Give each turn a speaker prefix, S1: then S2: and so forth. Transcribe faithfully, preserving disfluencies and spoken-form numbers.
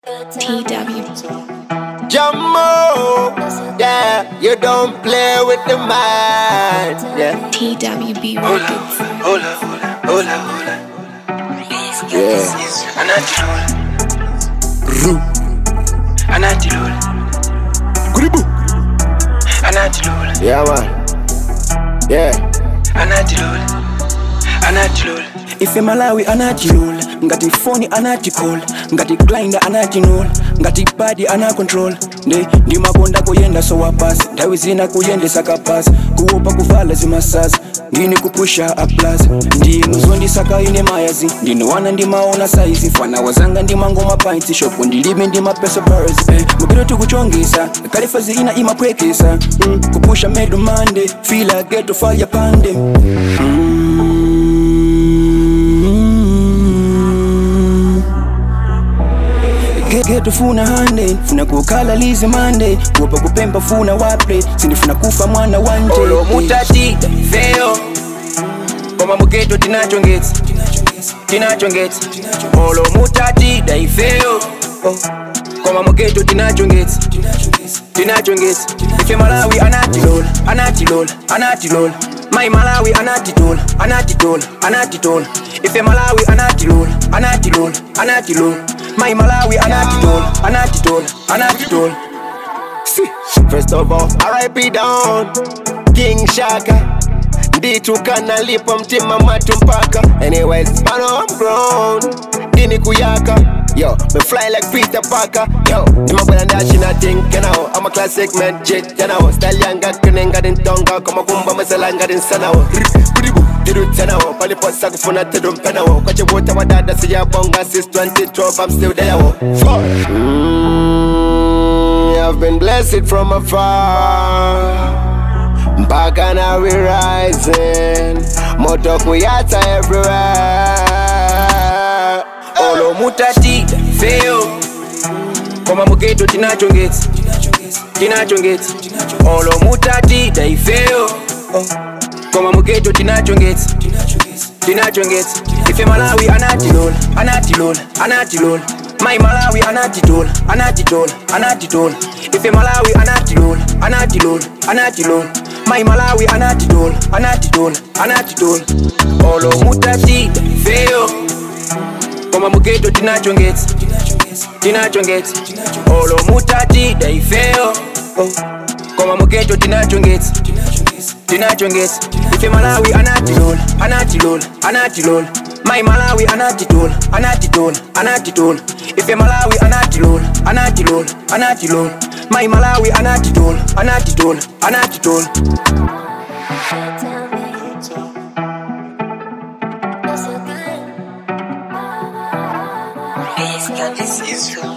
S1: T W.
S2: Jumbo, yeah, you don't play with the mind, yeah.
S1: T W B
S3: Hola,
S1: Records.
S3: hola, hola, hola, hola.
S2: Yeah.
S3: Anatilola,
S2: Ru,
S3: Anatilola,
S2: Gribu,
S3: Anatilola,
S2: yeah, man, yeah.
S3: Anatilola, Anatilola.
S4: Ife Malawi anachilola, ngati phone anachikola, ngati grinder anachinol, ngati body anacontrol. Nde ndimakonda kuyenda so wapasi, nthawi zina kuyendesa kapasi, kuopa kuvala zimasasa, ndine kupusha aplaza. Ndiye muzondisaka ine mayazi, ndinowana ndimaona saizi, fana wazanga ndimangoma pints shop, ndilime ndimapesa birds. Eh, mugero tikuchongesa, kalifazi ina imapwekesa, mm, kupusha medu mande, feel like get to fire pande. Mm. Geto funa hande, funa kukala lize mande, kuopa kupemba funa waple, sindifuna kufa mwana wanje.
S3: Olo mutati, feo, koma mugeto tinachongeti, tinachongeti. Olo mutati, dai feo, koma mugeto tinachongeti, tinachongeti. Ife Malawi anatilola, anatilola, anatilola. My Malawi anatitola, anatitola, anatitola. Ife Malawi anatilola, anatilola, anatilola. My Malawi anatitola, anatitola, anatitola.
S2: See, first of all, R I P down, King Shaka. Nditukana lipo mtima matumpaka. Anyways, I know I'm grown, dini kuyaka. Yo, me fly like Peter Parker. Yo, ima bwana ndashi na think, you know. I'm a classic man, jit, you know. Style yanga, kunenga din tonga. Kama kumba masalanga din sanawo. Kuribu, diru tanawo. Paliposa kufuna tidu mpenawo. Kwa chibuta wadada siya bonga. Since twenty twelve, I'm still there, wo. Mm, I've been blessed from afar. Back and now we rising. Moto kuyata everywhere.
S3: Olo mutati, feo, koma mugeto tinachongeti, tinachongeti. Olo mutati, dai feo, koma mugeto tinachongeti, tinachongeti. Ife Malawi anatilola, anatilola, anatilola. My Malawi anatitola, anatitola, anatitola. Ife Malawi anatilola, anatilola, anatilola. My Malawi anatitola, anatitola, anatitola. Olo mutati, feo, koma mugeto tinachongeti, tinachongeti. Olo mutati, dai feo, koma mugeto tinachongeti, tinachongeti. Ife Malawi anatilola, anatilola, anatilola. My Malawi anatitola, anatitola, anatitola. Ife Malawi anatilola, anatilola, anatilola. My Malawi anatitola, anatitola, anatitola.
S5: This is